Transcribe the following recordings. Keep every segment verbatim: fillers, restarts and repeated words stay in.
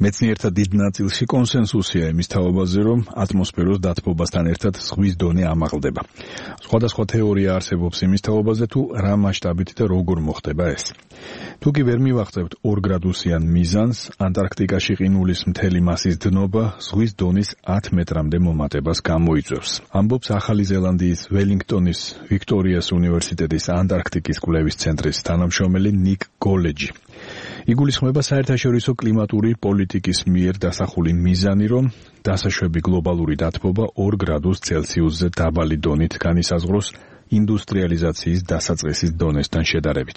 მეცნიერთა დიდ ნაწილში კონსენსუსია იმის თაობაზე, რომ ატმოსფეროს დათბობასთან ერთად ზღვის დონე ამაღლდება. სხვადასხვა თეორია არსებობს იმის თაობაზე, თუ რა მასშტაბით და როგორ მოხდება ეს. თუ კი ვერ მივაღწევთ ორ გრადუსიან მიზანს, ანტარქტიკაში ყინულის მთელი მასის დნობა ზღვის დონის ათ მეტრამდე მომატებას გამოიწვევს. ამბობს ახალი ზელანდიის ველინგტონის ვიქტორიას უნივერსიტეტის ანტარქტიკის კვლევის ცენტრის თანამშრომელი ნიკ გოლეჯი. იგულისხმება საერთაშორისო კლიმატური პოლიტიკის მიერ დასახული მიზანი, რომ დასაშვები გლობალური დათბობა ორ გრადუს ცელსიუსზე დაბალი დონით განისაზღვროს ინდუსტრიალიზაციის დასაწყისის დონესთან შედარებით.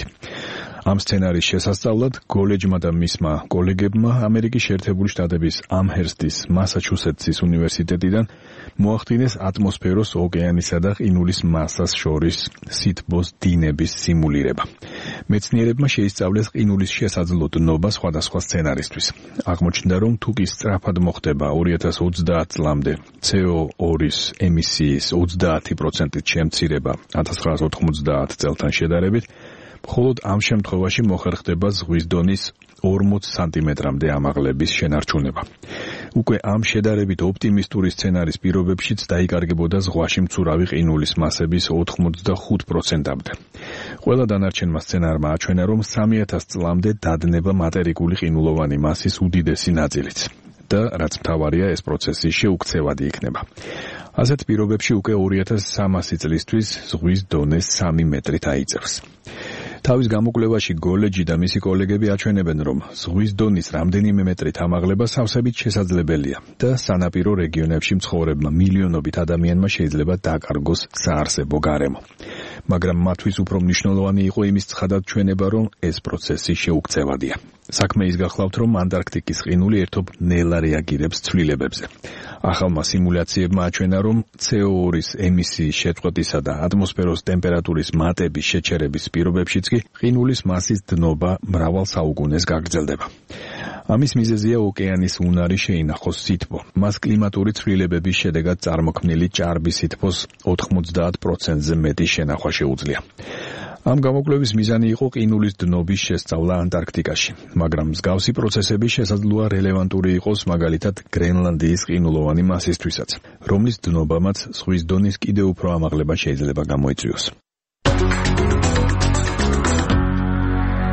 ამ სცენარის შესასწავლად გოლეჯმა და მისმა კოლეგებმა ამერიკის შეერთებული შტატების ამჰერსტის მასაჩუსეტსის უნივერსიტეტიდან მოახდინეს ატმოსფეროს, ოკეანისა და ყინულის მასას შორის სითბოს დინების სიმულირება. მეცნიერებმა შეისწავლეს ყინულის შესაძლო დნობა სხვადასხვა სცენარისთვის. აღმოჩნდა, რომ თუ კი სწრაფად მოხდება ორი ათას ოცდაათ წლამდე ცე ო ორის ემისიის ოცდაათი პროცენტით შემცირება ათას ცხრაას ოთხმოცდაათ წელთან შედარებით, მხოლოდ ამ შემთხვევაში მოხერხდება ზღვის დონის ორმოც სანტიმეტრამდე ამაღლების შენარჩუნება. უკვე ამ შედარებით ოპტიმისტური სცენარის პირობებშიც დაიკარგებოდა ზღვაში მცურავი ყინულის მასების ოთხმოცდახუთ პროცენტამდე. ყველა დანარჩენმა სცენარმა აჩვენა, რომ სამი ათას წლამდე დადნება მატერიკული ყინულოვანი მასის უდიდესი ნაწილიც. და რაც მთავარია, ეს პროცესი შეუქცევადი იქნება. ასეთ პირობებში უკვე ორი ათას სამასი წლისთვის ზღვის დონე სამი მეტრით აიწევს. თავის გამოკვლევაში გოლეჯი და მისი კოლეგები აჩვენებენ, რომ ზღვის დონის რამდენიმე მეტრით ამაღლება სავსებით შესაძლებელია და სანაპირო რეგიონებში მცხოვრებმა მილიონობით ადამიანმა შეიძლება დაკარგოს საარსებო გარემო. მაგრამ მათთვის უფრო მნიშვნელოვანი იყო იმის ცხადად ჩვენება, რომ ეს პროცესი შეუქცევადია. საქმე ის გახლავთ, რომ ანტარქტიკის ყინული ერთობ ნელა რეაგირებს ცვლილებებზე. ახალმა სიმულაციებმა აჩვენა, რომ ცე ო ორის ემისიის შეწყვეტისა და ატმოსფეროს ტემპერატურის მატების შეჩერების პირობებშიც კი ყინულის მასის დნობა მრავალ საუკუნეს გაგრძელდება. ამის მიზეზია ოკეანის უნარი შეინახოს სითბო. მას კლიმატური ცვლილებების შედეგად წარმოქმნილი ჭარბი სითბოს ოთხმოცდაათ პროცენტზე მეტი შენახვა შეუძლია. ამ გამოკვლევის მიზანი იყო ყინულის დნობის შესწავლა ანტარქტიკაში, მაგრამ მსგავსი პროცესები შესაძლოა რელევანტური იყოს მაგალითად გრენლანდიის ყინულოვანი მასისთვისაც, რომლის დნობამაც ზღვის დონის კიდევ უფრო ამაღლება შეიძლება გამოიწვიოს.